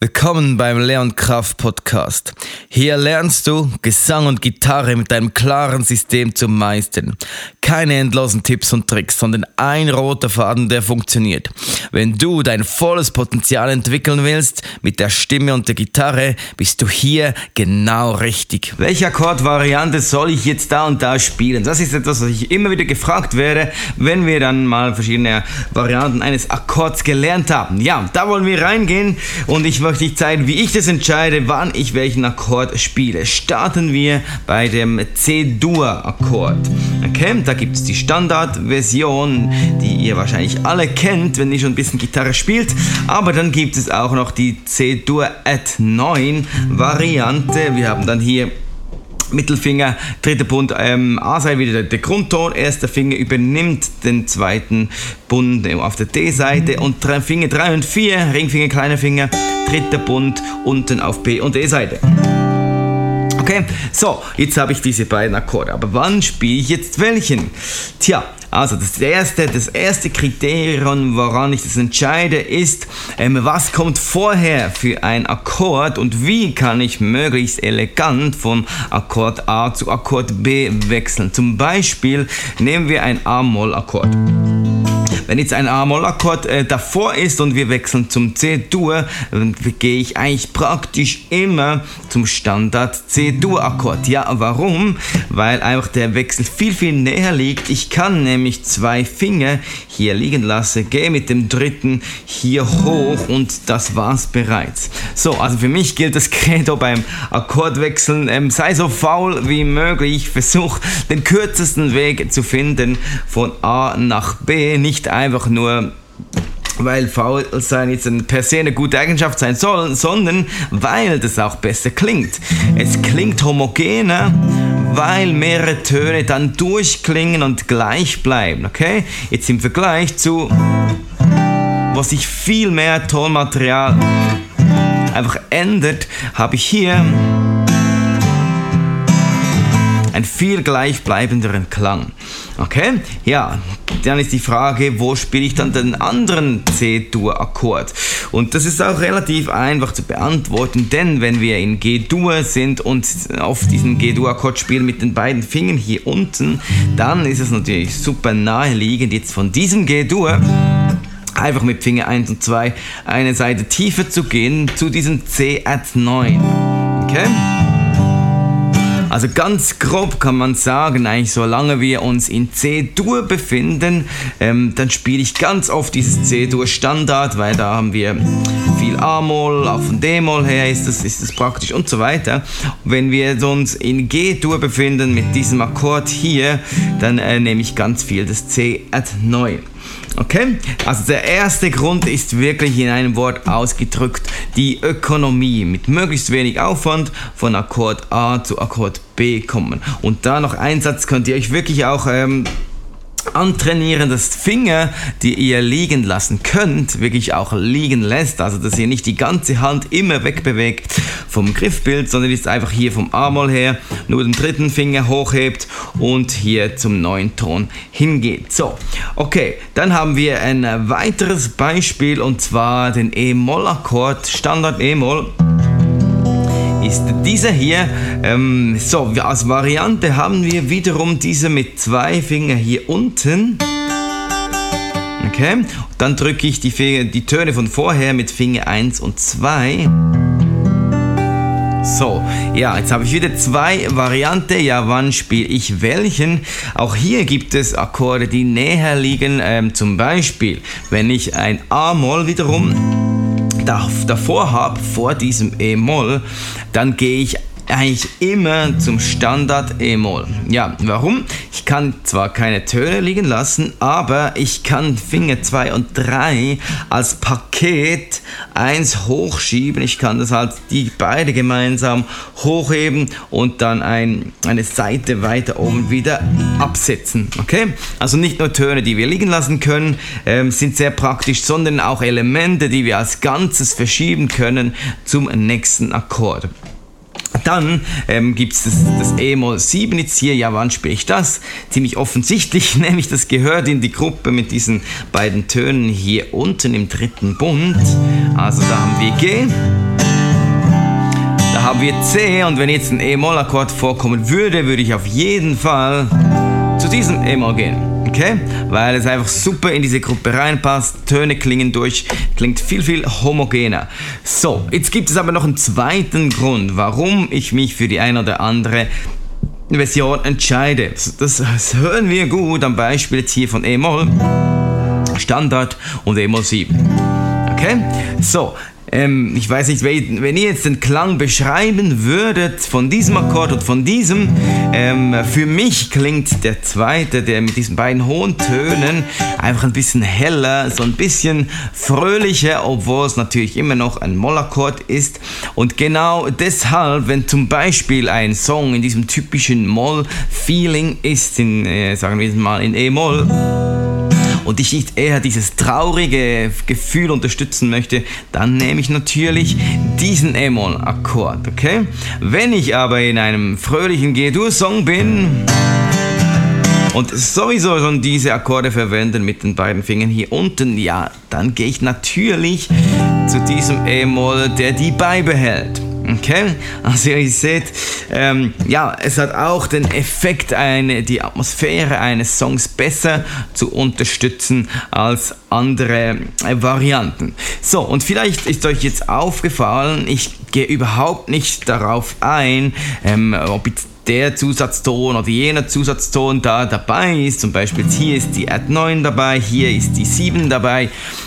Willkommen beim Leon Kraft Podcast. Hier lernst du, Gesang und Gitarre mit einem klaren System zu meistern. Keine endlosen Tipps und Tricks, sondern ein roter Faden, der funktioniert. Wenn du dein volles Potenzial entwickeln willst, mit der Stimme und der Gitarre, bist du hier genau richtig. Welche Akkordvariante soll ich jetzt da und da spielen? Das ist etwas, was ich immer wieder gefragt werde, wenn wir dann mal verschiedene Varianten eines Akkords gelernt haben. Ja, da wollen wir reingehen und ich möchte ich zeigen, wie ich das entscheide, wann ich welchen Akkord spiele. Starten wir bei dem C-Dur-Akkord. Okay, da gibt es die Standardversion, die ihr wahrscheinlich alle kennt, wenn ihr schon ein bisschen Gitarre spielt. Aber dann gibt es auch noch die C-Dur Add 9 Variante. Wir haben dann hier Mittelfinger, dritter Bund, A-Seite wieder der Grundton, erster Finger übernimmt den zweiten Bund auf der D-Seite und Finger 3 und 4, Ringfinger, kleiner Finger, dritter Bund unten auf B- und E-Seite. Okay, so, jetzt habe ich diese beiden Akkorde, aber wann spiele ich jetzt welchen? Tja, also das erste Kriterium, woran ich das entscheide, ist, was kommt vorher für ein Akkord und wie kann ich möglichst elegant vom Akkord A zu Akkord B wechseln. Zum Beispiel nehmen wir ein A-Moll-Akkord. Wenn jetzt ein A-Moll-Akkord davor ist und wir wechseln zum C-Dur, gehe ich eigentlich praktisch immer zum Standard C-Dur-Akkord. Ja, warum? Weil einfach der Wechsel viel, viel näher liegt. Ich kann nämlich zwei Finger hier liegen lassen, gehe mit dem dritten hier hoch und das war's bereits. So, also für mich gilt das Credo beim Akkordwechseln, sei so faul wie möglich, versuch den kürzesten Weg zu finden von A nach B, nicht einfach nur, weil faul sein jetzt per se eine gute Eigenschaft sein soll, sondern weil das auch besser klingt. Es klingt homogener, weil mehrere Töne dann durchklingen und gleich bleiben, okay? Jetzt im Vergleich zu, wo sich viel mehr Tonmaterial einfach ändert, habe ich hier einen viel gleichbleibenderen Klang. Okay? Ja, dann ist die Frage, wo spiele ich dann den anderen C-Dur-Akkord? Und das ist auch relativ einfach zu beantworten, denn wenn wir in G-Dur sind und auf diesen G-Dur-Akkord spielen mit den beiden Fingern hier unten, dann ist es natürlich super naheliegend, jetzt von diesem G-Dur einfach mit Finger 1 und 2 eine Seite tiefer zu gehen zu diesem C-Add 9. Okay? Also ganz grob kann man sagen, eigentlich solange wir uns in C-Dur befinden, dann spiele ich ganz oft dieses C-Dur Standard, weil da haben wir viel A-Moll, auch von D-Moll her ist das praktisch und so weiter. Wenn wir uns in G-Dur befinden mit diesem Akkord hier, dann nehme ich ganz viel das C-Add 9. Okay, also der erste Grund ist wirklich in einem Wort ausgedrückt die Ökonomie. Mit möglichst wenig Aufwand von Akkord A zu Akkord B kommen. Und da noch ein Satz, könnt ihr euch wirklich auch antrainieren, dass Finger, die ihr liegen lassen könnt, wirklich auch liegen lässt. Also dass ihr nicht die ganze Hand immer wegbewegt vom Griffbild, sondern jetzt einfach hier vom A-Moll her nur den dritten Finger hochhebt und hier zum neuen Ton hingeht. So, okay, dann haben wir ein weiteres Beispiel und zwar den E-Moll-Akkord, Standard E-Moll. Ist dieser hier, so als Variante haben wir wiederum diese mit zwei Fingern hier unten, okay, dann drücke ich die Töne von vorher mit Finger 1 und 2, so, ja, jetzt habe ich wieder zwei Varianten, ja, wann spiele ich welchen? Auch hier gibt es Akkorde, die näher liegen, zum Beispiel, wenn ich ein A-Moll wiederum davor habe, vor diesem E-Moll, dann gehe ich eigentlich immer zum Standard E-Moll. Ja, warum? Ich kann zwar keine Töne liegen lassen, aber ich kann Finger 2 und 3 als Paket 1 hochschieben. Ich kann das halt die beide gemeinsam hochheben und dann eine Seite weiter oben wieder absetzen. Okay? Also nicht nur Töne, die wir liegen lassen können, sind sehr praktisch, sondern auch Elemente, die wir als Ganzes verschieben können zum nächsten Akkord. Dann gibt es das E-Moll 7 jetzt hier. Ja, wann spiele ich das? Ziemlich offensichtlich, nämlich das gehört in die Gruppe mit diesen beiden Tönen hier unten im dritten Bund. Also da haben wir G, Da haben wir C und wenn jetzt ein E-Moll-Akkord vorkommen würde, würde ich auf jeden Fall zu diesem E-Moll gehen. Okay? Weil es einfach super in diese Gruppe reinpasst, Töne klingen durch, klingt viel, viel homogener. So, jetzt gibt es aber noch einen zweiten Grund, warum ich mich für die eine oder andere Version entscheide. Das hören wir gut am Beispiel jetzt hier von E-Moll, Standard und E-Moll 7. Okay? So, ich weiß nicht, wenn ihr jetzt den Klang beschreiben würdet von diesem Akkord und von diesem, für mich klingt der zweite, der mit diesen beiden hohen Tönen, einfach ein bisschen heller, so ein bisschen fröhlicher, obwohl es natürlich immer noch ein Mollakkord ist. Und genau deshalb, wenn zum Beispiel ein Song in diesem typischen Moll-Feeling ist, sagen wir mal in E-Moll, und ich nicht eher dieses traurige Gefühl unterstützen möchte, dann nehme ich natürlich diesen E-Moll-Akkord, okay? Wenn ich aber in einem fröhlichen G-Dur-Song bin und sowieso schon diese Akkorde verwenden mit den beiden Fingern hier unten, ja, dann gehe ich natürlich zu diesem E-Moll, der die beibehält. Okay, also ihr seht, es hat auch den Effekt, die Atmosphäre eines Songs besser zu unterstützen als andere Varianten. So, und vielleicht ist euch jetzt aufgefallen, ich gehe überhaupt nicht darauf ein, ob jetzt der Zusatzton oder jener Zusatzton da dabei ist. Zum Beispiel hier ist die Add 9 dabei, hier ist die 7 dabei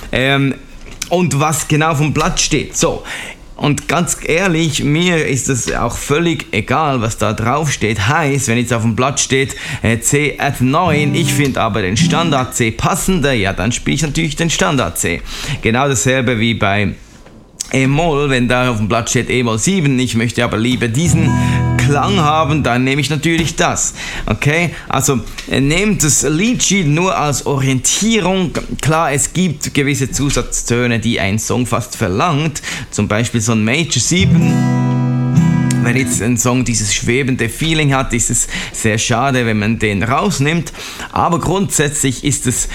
und was genau vom Blatt steht. So. Und ganz ehrlich, mir ist es auch völlig egal, was da drauf steht. Heißt, wenn jetzt auf dem Blatt steht C Add 9, ich finde aber den Standard C passender, ja, dann spiele ich natürlich den Standard C. Genau dasselbe wie bei E-Moll, wenn da auf dem Blatt steht E-Moll 7, ich möchte aber lieber diesen Klang haben, dann nehme ich natürlich das. Okay, also nehmt das Leadsheet nur als Orientierung. Klar, es gibt gewisse Zusatztöne, die ein Song fast verlangt, zum Beispiel so ein Major 7. Wenn jetzt ein Song dieses schwebende Feeling hat, ist es sehr schade, wenn man den rausnimmt. Aber grundsätzlich ist es,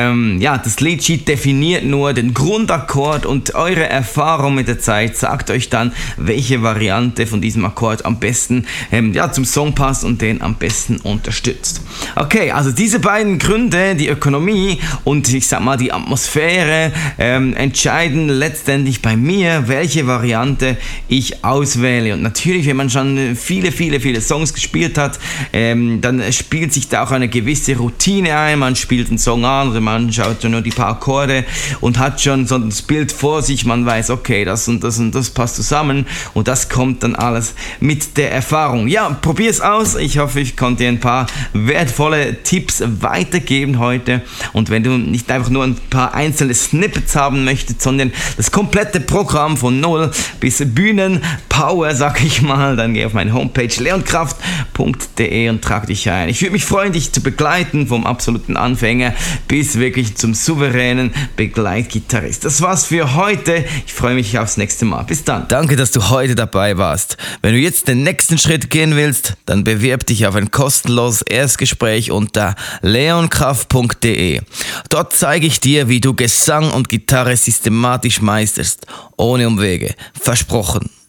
das Leadsheet definiert nur den Grundakkord und eure Erfahrung mit der Zeit sagt euch dann, welche Variante von diesem Akkord am besten zum Song passt und den am besten unterstützt. Okay, also diese beiden Gründe, die Ökonomie und ich sag mal die Atmosphäre, entscheiden letztendlich bei mir, welche Variante ich auswähle. Und natürlich, wenn man schon viele Songs gespielt hat, dann spielt sich da auch eine gewisse Routine ein. Man spielt einen Song an oder man schaut nur die paar Akkorde und hat schon so das Bild vor sich. Man weiß, okay, das und das und das passt zusammen und das kommt dann alles mit der Erfahrung. Ja, probier's aus. Ich hoffe, ich konnte dir ein paar wertvolle Tipps weitergeben heute. Und wenn du nicht einfach nur ein paar einzelne Snippets haben möchtest, sondern das komplette Programm von Null bis Bühnenpower, sag ich mal, dann geh auf meine Homepage leonkraft.de und trag dich ein. Ich würde mich freuen, dich zu begleiten vom absoluten Anfänger bis wirklich zum souveränen Begleitgitarrist. Das war's für heute. Ich freue mich aufs nächste Mal. Bis dann. Danke, dass du heute dabei warst. Wenn du jetzt den nächsten Schritt gehen willst, dann bewirb dich auf ein kostenloses Erstgespräch unter leonkraft.de. Dort zeige ich dir, wie du Gesang und Gitarre systematisch meisterst, ohne Umwege. Versprochen.